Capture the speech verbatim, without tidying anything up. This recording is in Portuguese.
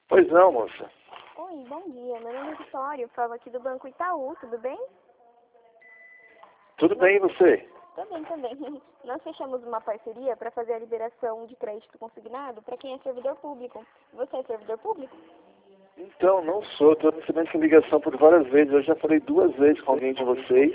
Pois não, moça. Oi, bom dia. Meu nome é Vitória, falo aqui do Banco Itaú, tudo bem? Tudo bem, e você? Tô bem também. Nós fechamos uma parceria para fazer a liberação de crédito consignado para quem é servidor público. Você é servidor público? Então, não sou. Estou recebendo essa ligação por várias vezes. Eu já falei duas vezes com alguém de vocês.